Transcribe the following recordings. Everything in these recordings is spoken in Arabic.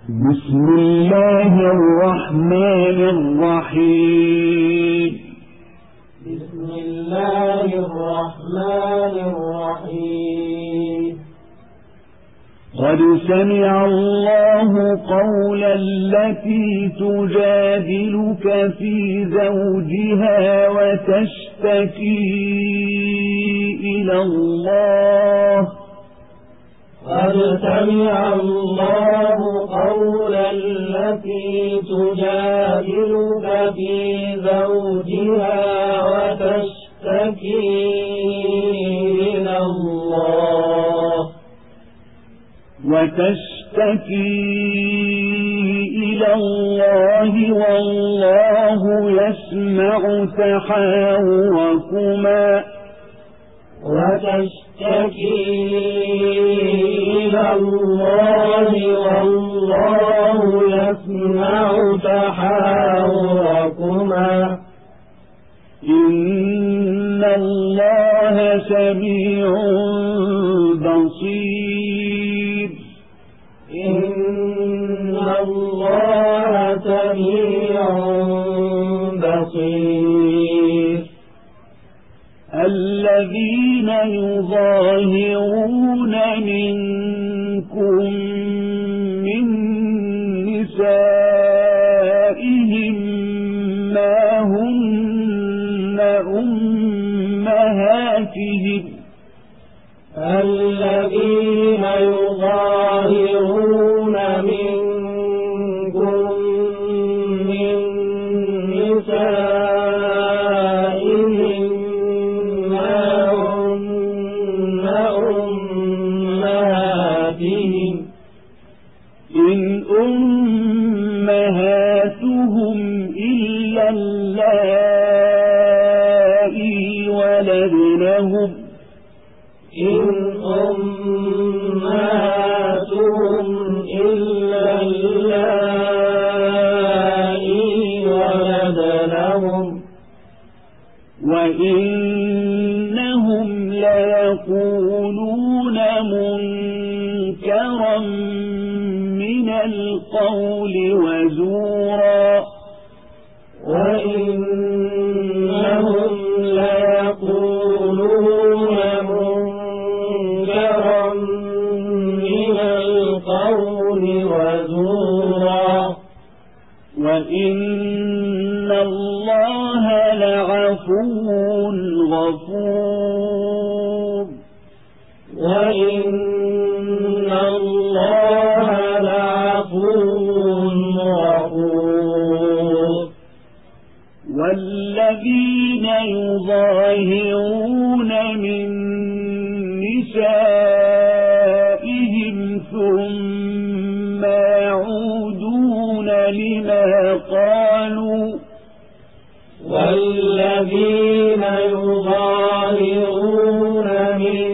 بسم الله الرحمن الرحيم. بسم الله الرحمن الرحيم. قد سمع الله قول التي تجادلك في زوجها وتشتكي إلى الله. قد سمع الله قول التي تجادلك في زوجها وتشتكي إلى الله والله يسمع تحاوركما والله يسمع تحاوركما إن الله سميع بصير. إن الله سميع بصير. الذين يظاهرون منكم من نسائهم ما هن أمهاتهم. الذين يظاهرون منكم من نسائهم ما هن أمهاتهم إن أمهاتهم إلا اللائي ولدنهم. إن أمهاتهم إلا اللائي ولدنهم وإنهم ليقولون منكرا من القول وزورا. وإنهم ليقولون منكرا من القول وزورا. وإن الله لعفو غفور. وإن الله لعفو غفور. والذين يظاهرون من نسائهم ثم يعودون لما قالوا. والذين يظاهرون من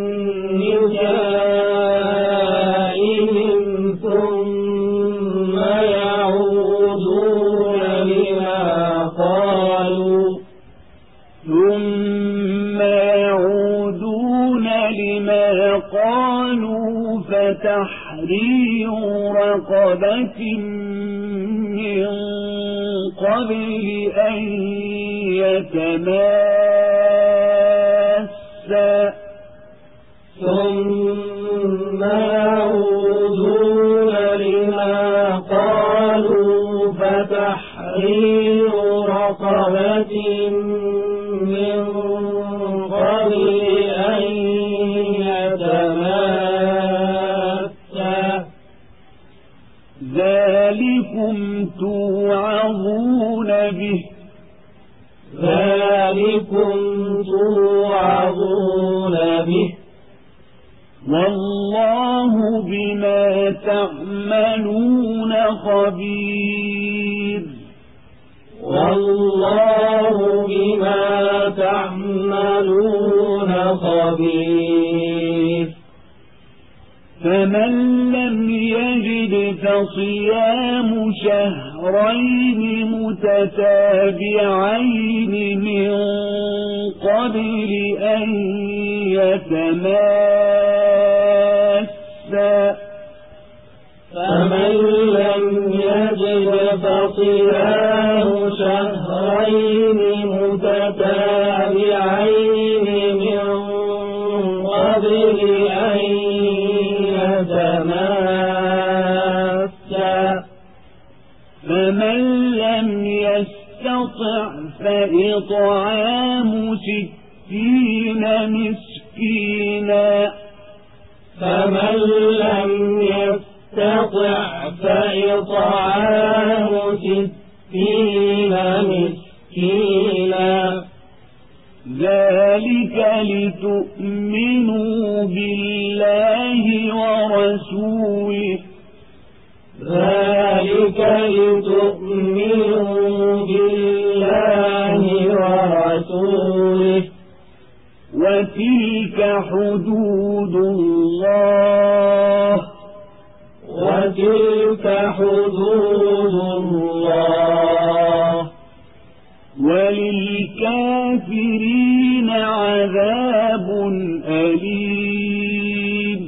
نسائهم ثم يعودون لما قالوا فتحرير رقبة من قبل أن يتماسا. ثم يعودون لما قالوا فتحرير رقبة من قبل أن يتماسا. ذلكم توعظون به. ذلكم توعظون به. والله بما تعملون خبير. والله بما تعملون خبير. فمن لم يجد فصيام شهرين متتابعين من قبل أن يتماسا. فمن لم يجد فصيام شهرين متتابعين من قبل أن يتماسا فمن لم يستطع فإطعام 60 مسكينا فمن لم يستطع فإطعام 60 مسكينا ذلك لتؤمنوا بالله ورسوله ذلك لتؤمنوا بالله ورسوله وتلك حدود الله وتلك حدود الله وللكافرين عذاب أليم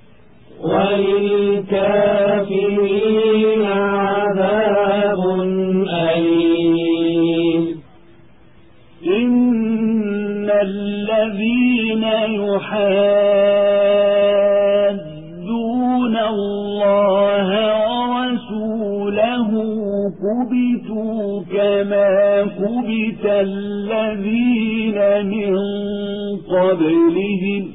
وللكافرين عذاب أليم إن الذين يحادون الله ورسوله كبتوا كما كبت الذين من قبلهم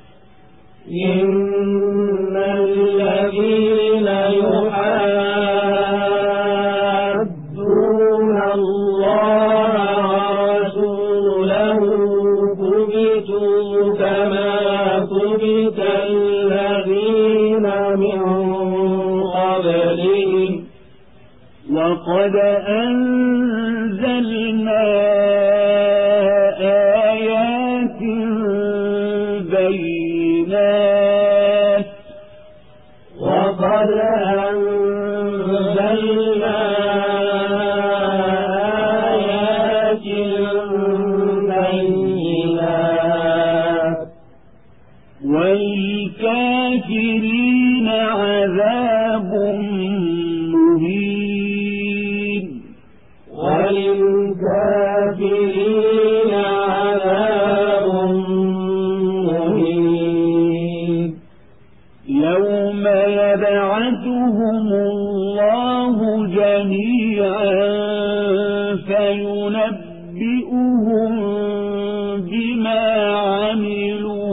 إن الذين يحادون الله ورسوله كبتوا كما كبت الذين من قبلهم وقد أنزلنا آيات بينات وقد أنزلنا آيات بينات والكافرين عذاب مهين وللكافرين عذاب مهين يوم يبعثهم الله جميعا فينبئهم بما عملوا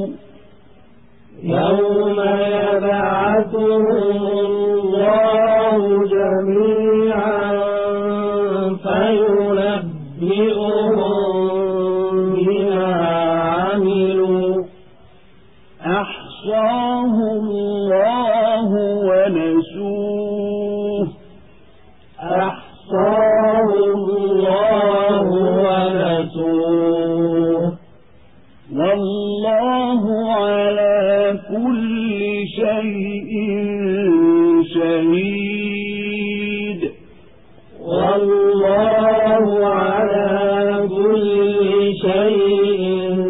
يوم يبعثهم الله جميعا فينبئهم بما عملوا أحصاه الله ونسوه أحصاه الله ونسوه والله على كل شيء شهيد والله على كل شيء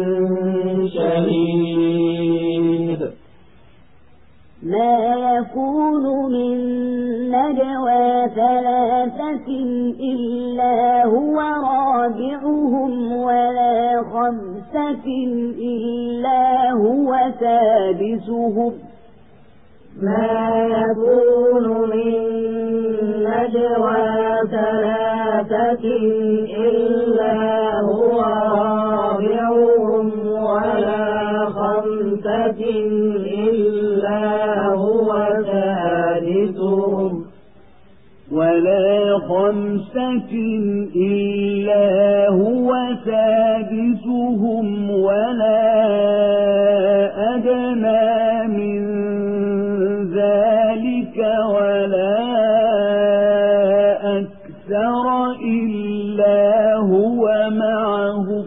شهيد ما يكون من نجوى ثلاثة إلا هو رابعهم ولا خمسة إلا هو سادسهم ما يكون من نجوى ثلاثة إلا هو رابعهم ولا خمسة إلا هو سادسهم ولا خمسة إلا هو سادسهم ولا أدنى من ذلك ولا أكثر إلا هو معهم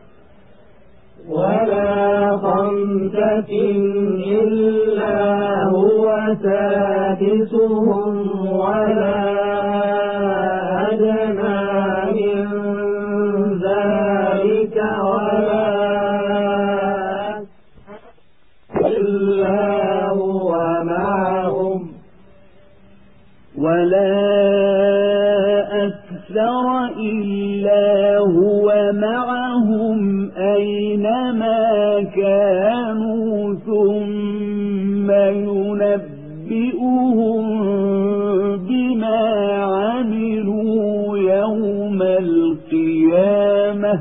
ولا خمسة إلا هو سادسهم ولا أدنى من ذلك ولا إلا هو معهم ولا أكثر إلا هو معهم أينما كانوا ثم ينبئهم بما عملوا يوم القيامة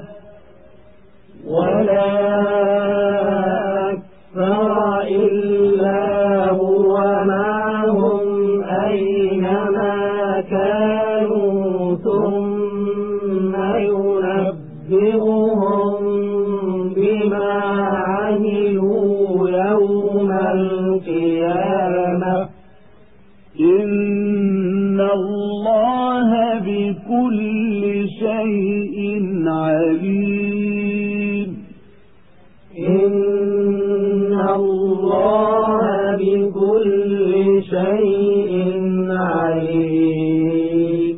ولا أكثر إلا هو معهم أينما كانوا ثم ينبئهم بما عملوا يوم القيامة إن الله بكل شيء عليم إن الله بكل شيء عليم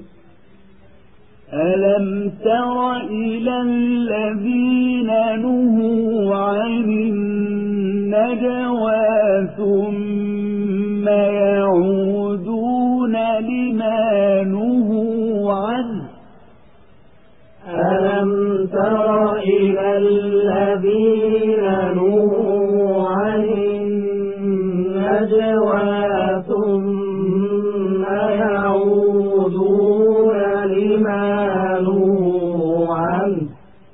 ألم تر إلى الذين نهوا عن النجوى ثم يعودون لما نهوا عنه ألم تر إلى الذين نهوا عن النجوى ثم يعودون لما نهوا عنه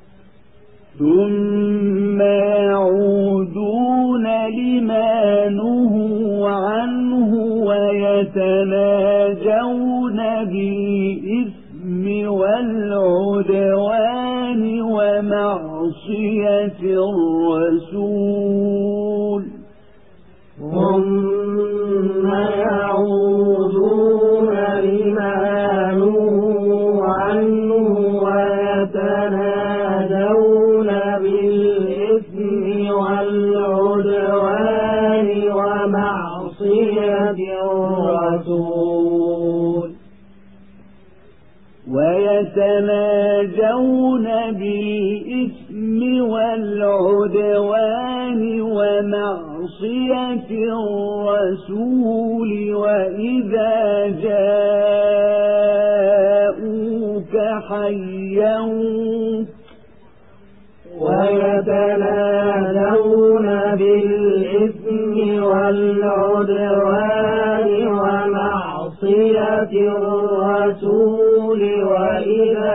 ويتناجون بالإثم والعدوان ومعصية الرسول ثم يعودون لما نهوا عنه ويتناجون بالإثم والعدوان ومعصية الرسول ويتناجون بالإثم والعدوان ومعصية الرسول وإذا جاءوك حيوك ويتناجون بالإثم والعدوان ومعصية الرسول وإذا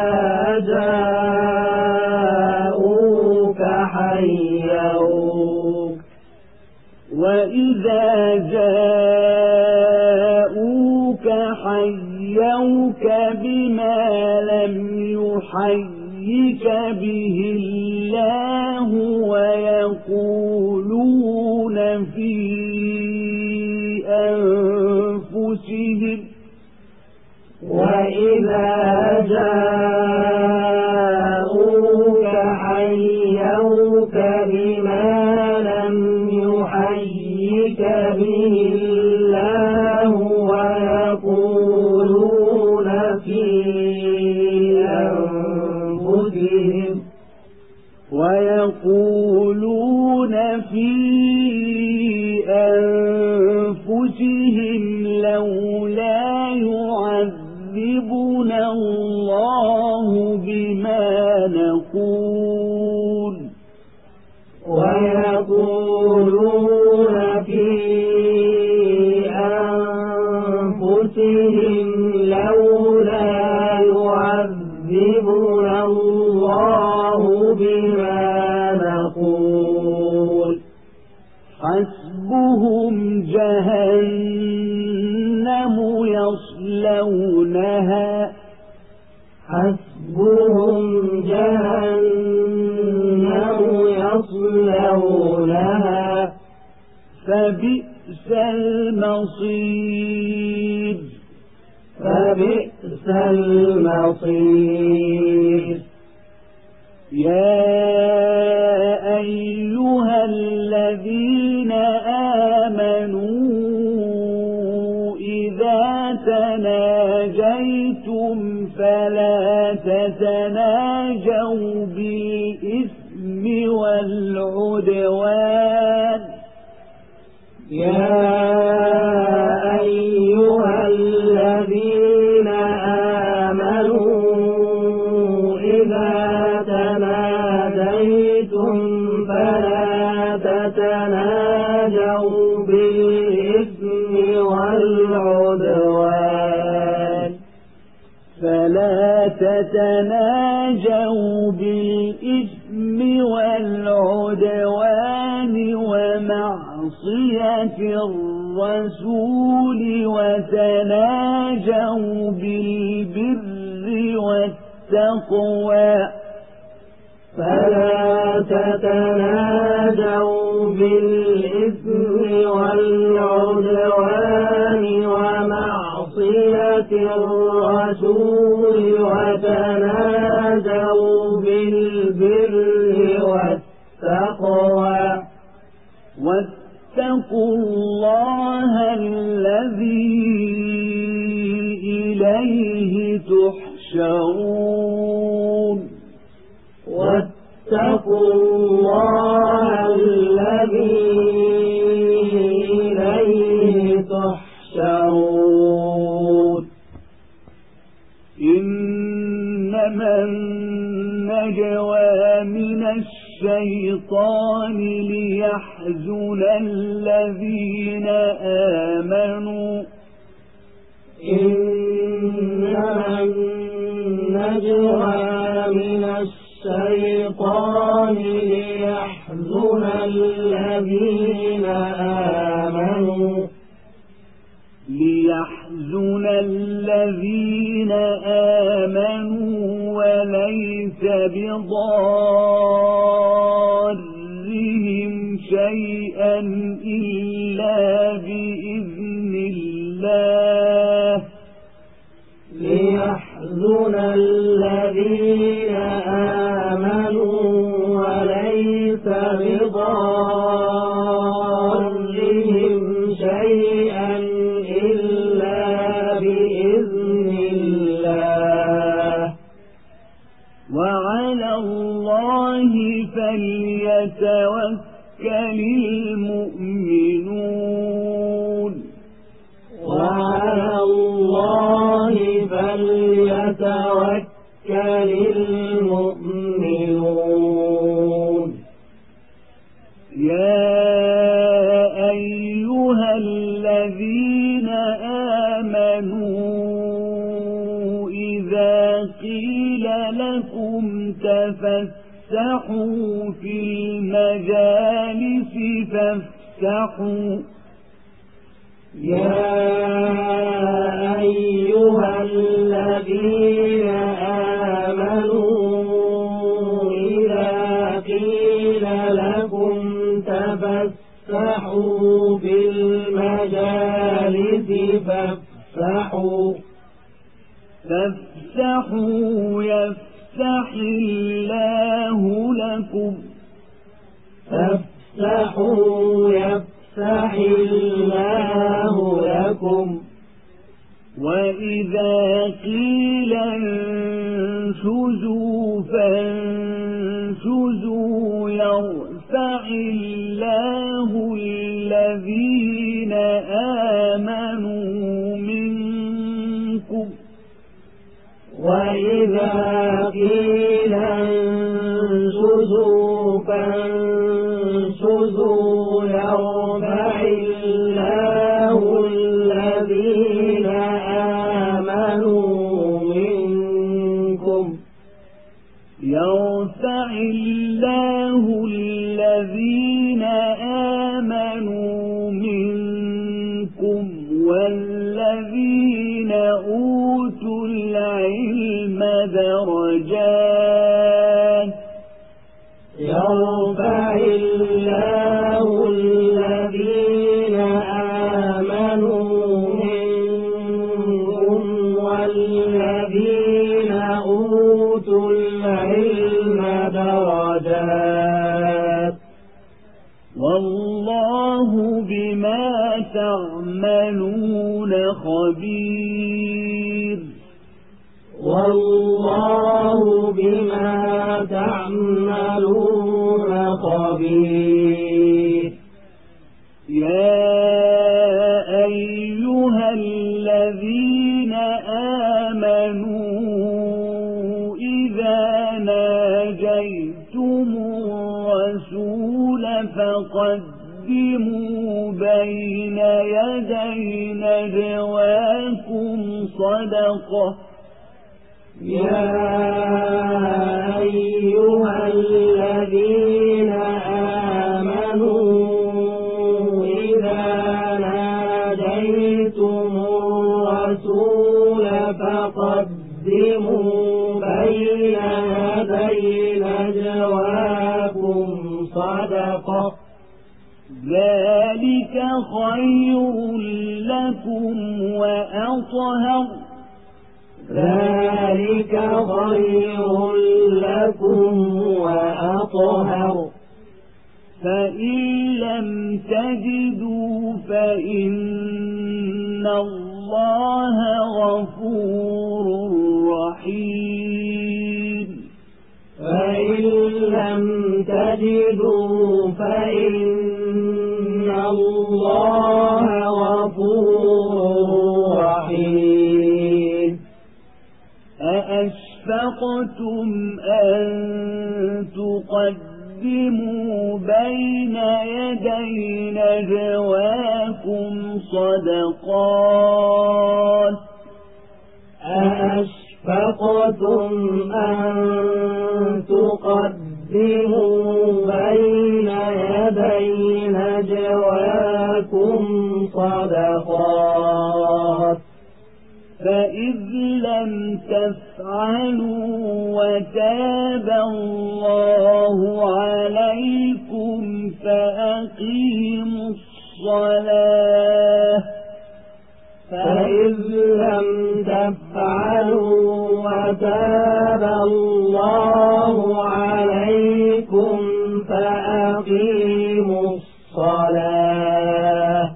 جاءوك حيوك بما لم يحيك به الله ويقولون في أنفسهم وإذا جاءوك حيوك بما لم يحيك به الله ويقولون في أنفسهم لولا يعذبنا الله بما نقول ويقولون في أنفسهم لولا يعذبنا الله بما نقول حسبهم جهنم يصلونها فبئس المصير يا أيها الذين آمنوا إذا تناجيتم فلا تتناجوا بالإثم والعدوان يا أيها الذين تتناجوا بالإثم والعدوان ومعصية الرسول وتناجوا بالبر والتقوى فلا تتناجوا بالإثم والعدوان ومعصية الرسول وتناجوا بالبر والتقوى واتقوا الله الذي إليه تحشرون واتقوا الله الذي إليه تحشرون إنما النجوى من الشيطان ليحزن الذين آمنوا إنما النجوى من الشيطان ليحزن الذين آمنوا وليس بضارهم شيئا إلا بإذن الله ليحزن الذين آمنوا وليس بضارهم شيئا إلا بإذن الله وعلى الله فليتوكل المؤمنون وعلى الله فليتوكل المؤمنون يا أيها الذين آمنوا إذا قيل لكم تفسحوا في المجالس فافسحوا يا أيها الذين آمنوا إذا قيل لكم تفسحوا في المجالس فافسحوا يفسح الله لكم فافسحوا يفسح الله لكم وإذا قيل انشزوا فانشزوا يرفع الله الذين آمنوا منكم وإذا قيل انشزوا فانشزوا يرفع الله الذين آمنوا منكم يرفع الله الذين آمنوا منكم والذين أوتوا العلم درجات يرفع الله الذين آمنوا منكم والذين أوتوا العلم درجات والله بما تعملون خبير والله بما تعملون خبير يا أيها الذين آمنوا إذا ناجيتم الرسول فقدموا بين يدي نجواكم صدقة يا أيها الذين آمنوا إذا ناجيتم الرسول فقدموا بين يدي نجواكم صدقة ذلك خير لكم وأطهر ذلك خير لكم وأطهر فإن لم تجدوا فإن الله غفور رحيم فإن لم تجدوا فإن الله غفور رحيم أأشفقتم أن تقدموا بين يدي نجواكم صدقات أأشفقتم أن تقدموا بين يدي نجواكم صدقات فإذ لم تفعلوا وتاب الله عليكم فأقيموا الصلاة فإذ لم تفعلوا وتاب الله عليكم فأقيموا الصلاة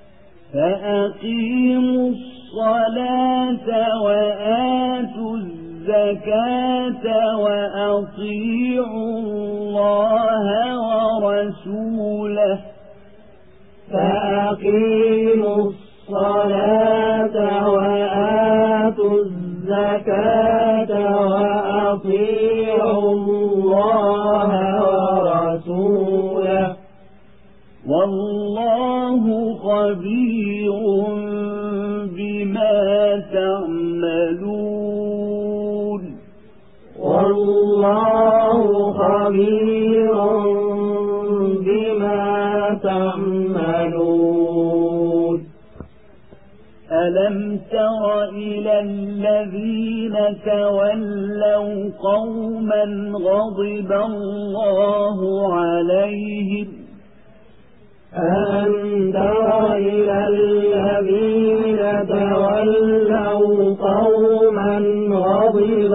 وآتوا الزكاة وأطيعوا الله ورسوله فأقيموا الصلاة وآتوا الزكاة وأطيعوا الله ورسوله والله خبير بما تعملون والله خبير بما تعملون ألم تر إلى الذين تولوا قوما غضب الله عليهم ألم تر إلى الذين تولوا قوما غضب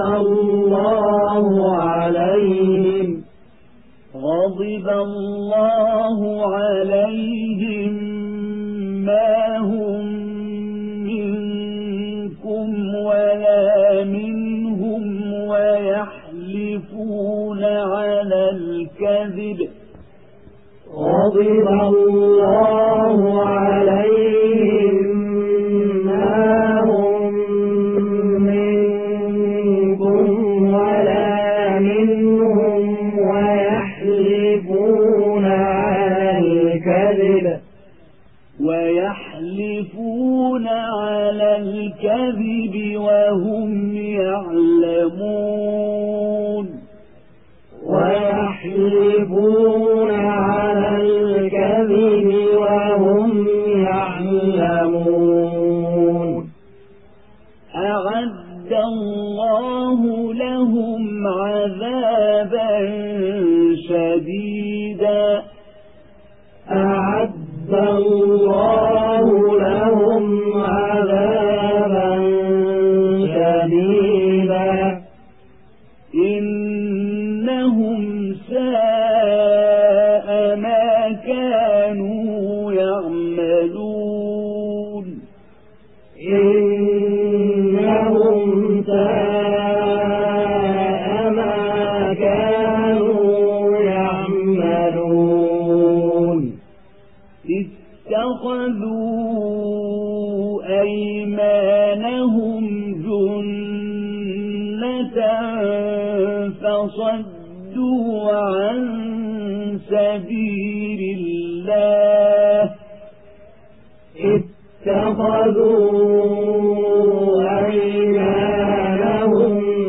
الله عليهم ما هم منكم ولا منهم ويحلفون على الكذب غضب الله عليهم ما هم منكم ولا منهم ويحلفون على الكذب وهم يعلمون ويحلفون على الكذب وهم يعلمون أعد الله لهم عذابا شديدا أعد الله لهم عذابا شديدا إنهم ساء ما كانوا يعملون إنهم ساء ما كانوا يعملون اتخذوا أيمانهم جنة فصدوا عن سبيل الله اتخذوا أيمانهم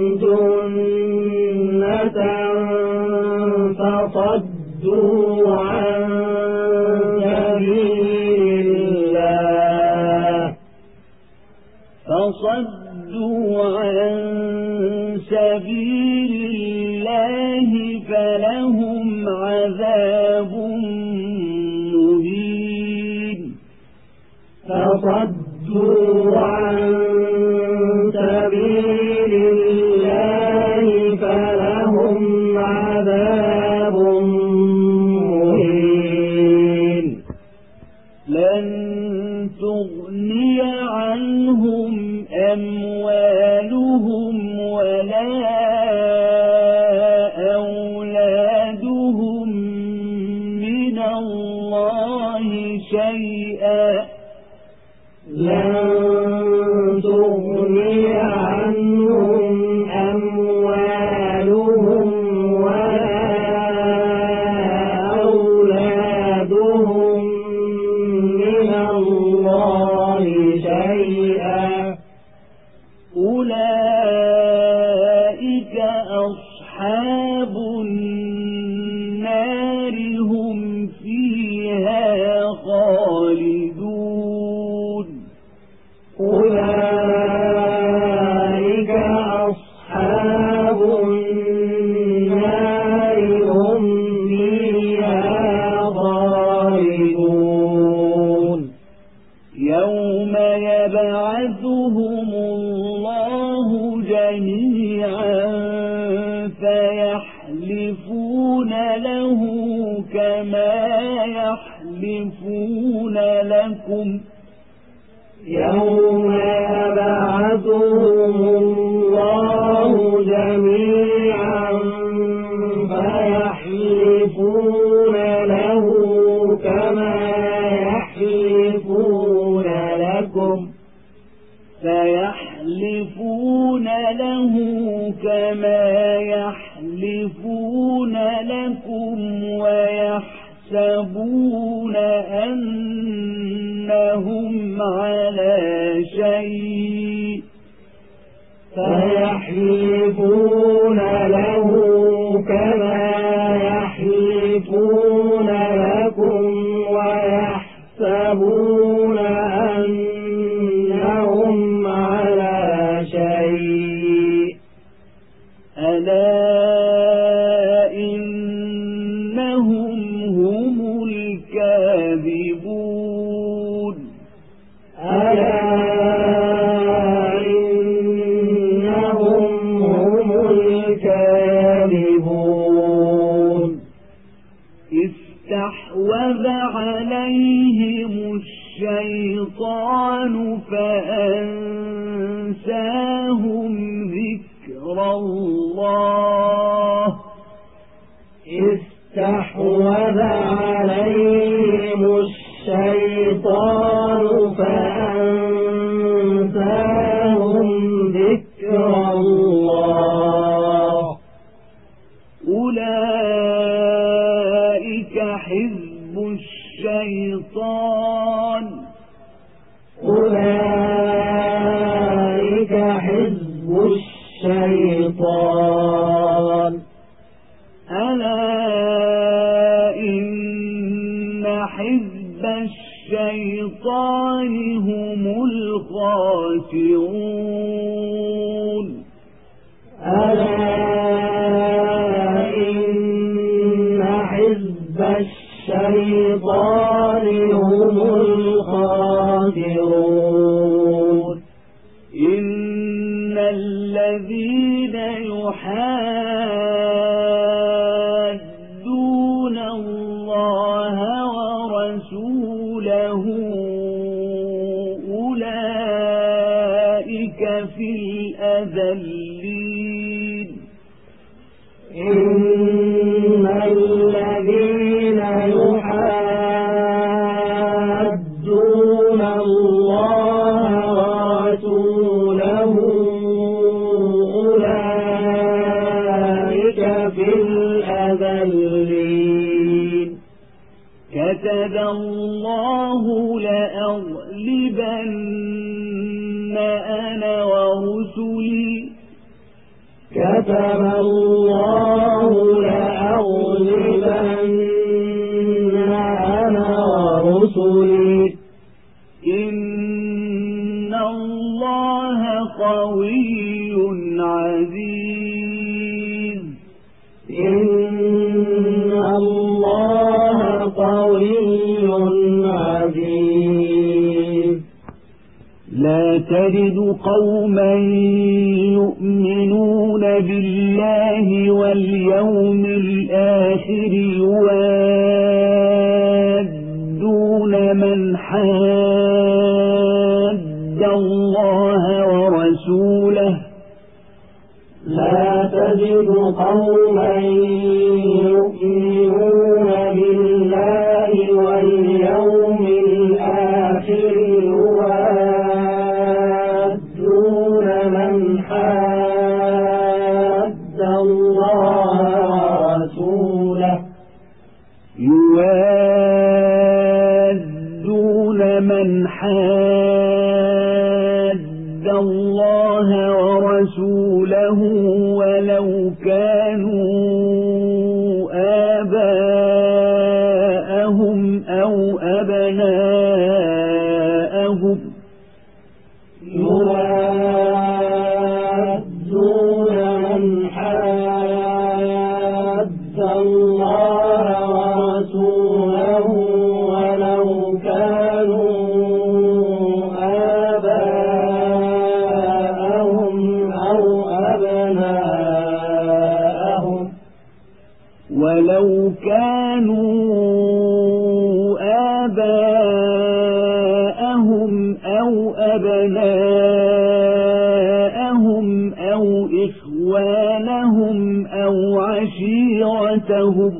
فصدوا عن سبيل الله فلهم عذاب مهين فصدوا عن سبيل الله فلهم عذاب مهين لن تغني عنهم أموالهم ولا أولادهم من الله شيئا لن تغني عنهم أموالهم ولا أولادهم من الله شيئا أولئك أصحاب النار هم فيها خالدون أولئك أصحاب النار هم فيها خالدون يوم يبعثهم الله جميعا فيحلفون له كما يحلفون لكم يوم يبعثهم الله جميعا فيحلفون له كما يحلفون لكم ويحسبون أنهم على شيء فيحلفون له كما يحلفون لكم ويحسبون أنهم على شيء ألا إنهم هم الكاذبون ألا إنهم هم الكاذبون استحوذ عليهم الشيطان فأنساهم ذكر الله استحوذ عليهم الشيطان فأنساهم ذكر الله أولئك حزب الشيطان أولئك حزب الشيطان ألا إن حزب الشيطان هم الخاسرون ألا إن حزب الشيطان هم الخاسرون إن الذين يحادون الله ورسوله أولئك في الأذلين إن الذين يحادون الله ورسوله أولئك في الأذلين كتب الله لأغلبن أنا ورسلي كتب الله لأغلبن أنا ورسلي إن الله قوي عزيز إن الله قوي عزيز لا تجد قوما يؤمنون بالله واليوم الآخر يوادون من حاد الله ورسوله لا تجد قوما يؤمنون بالله واليوم الآخر يوادون من حاد الله ورسوله يوادون من حاد الله ورسوله ولو كانوا آباءهم أو أبناءهم يوادون من حاد الله ورسوله ولو كانوا آباءهم أو أبناءهم ولو كانوا آباءهم أو أبناءهم أو إخوانهم أو عشيرتهم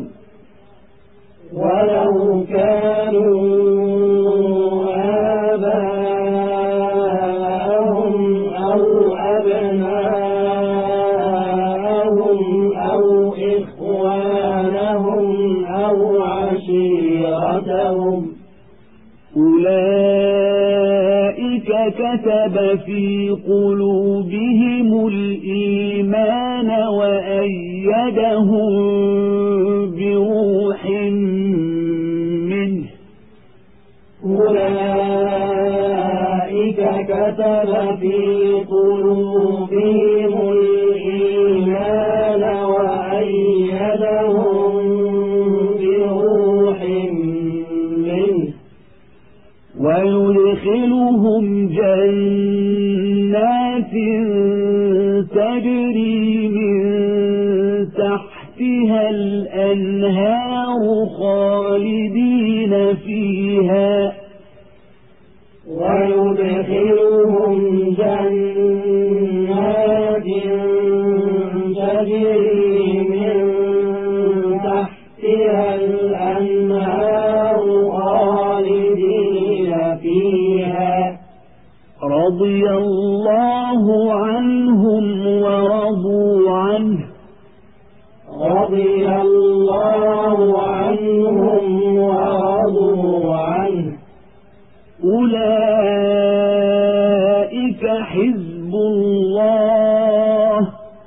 ولو كانوا آباءهم أو أبناءهم أو إخوانهم أو عشيرتهم أولئك كتب في قلوبهم الإيمان وأيدهم بروح منه أولئك كتب في قلوبهم الإيمان وأيدهم بروح منه ويدخلهم جنات تجري من تحتها الأنهار خالدين فيها ويدخلهم جنات تجري من تحتها الأنهار خالدين فيها رضي الله عنهم ورضوا عنه رضي الله عنهم ورضوا عنه أولئك حزب الله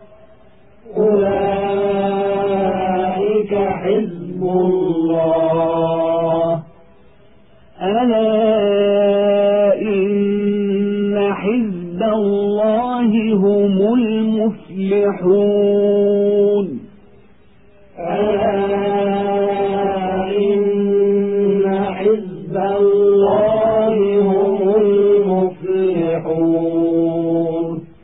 أولئك حزب الله ألا إن حزب الله هم المفلحون ألا